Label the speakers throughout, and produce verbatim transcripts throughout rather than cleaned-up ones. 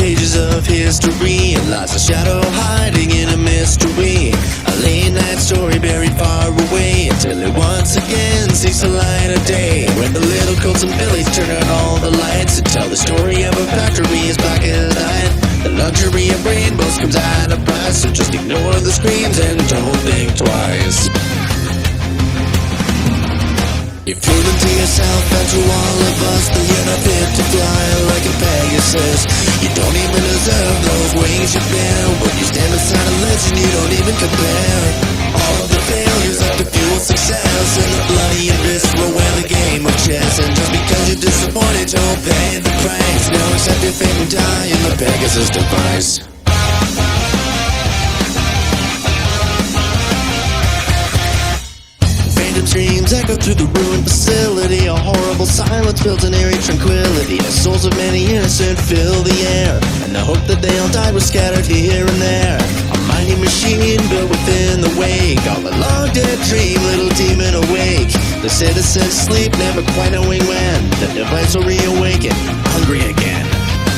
Speaker 1: pages of history, and lies a shadow hiding in a mystery. A late night story buried far away, until it once again sees the light of day. When the little Colts and Billies turn on all the lights and tell the story of a factory as black as night. The luxury of rainbows comes at a price, so just ignore the screams and don't think twice. You've proven to yourself and to all of us that you're not fit to fly like a Pegasus. You don't even deserve those wings you bear. When you stand beside a legend, you don't even compare. All of the failures have to fuel success, and the bloody abyss will wear the game of chess. And just because you're disappointed, don't pay the price. Now accept your fate and die in the Pegasus device. Dreams echo through the ruined facility. A horrible silence builds an eerie tranquility. The souls of many innocent fill the air, and the hope that they all died was scattered here and there. A mighty machine built within the wake of a long dead dream, little demon awake. The citizens sleep, never quite knowing when the device will reawaken, hungry again.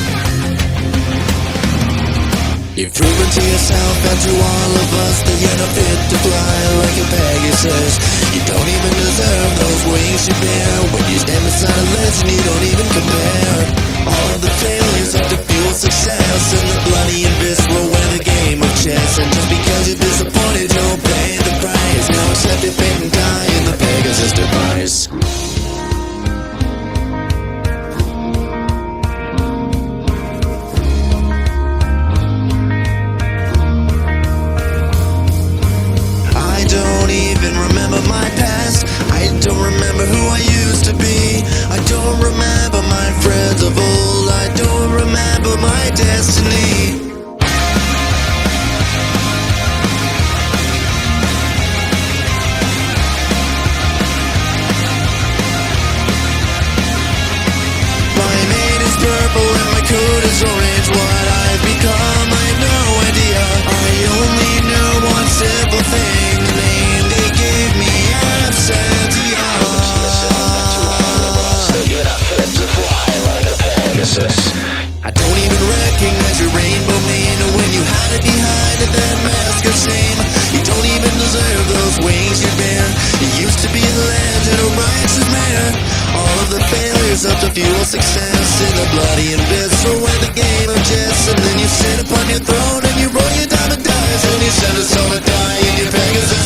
Speaker 1: You've proven to yourself and to all of us that you're not fit to fly like a Pegasus. You don't even deserve those wings you bear. When you stand beside a legend, you don't even compare. All of the failures have to fuel success, and the bloody abyss will wear the game of chess. And just because you're disappointed, don't pay the price. Now accept your fate and die in the Pegasus device. Remember my past, I don't remember who I used to be. I don't remember my friends of old, I don't remember my destiny. My mane is purple and my coat is orange. What I've become, I have no idea. I only know one simple thing: the name they gave me, Absentia. I don't even recognize your rainbow mane, or when you hide it behind it, that mask of shame. You don't even deserve those wings you bear. You used to be the legend, a righteous man. All of the failures up to fuel success, in the bloody abyss will wear the game of chess. And then you sit upon your throne and you roll your diamond dice, and you send us all to die in your Pegasus.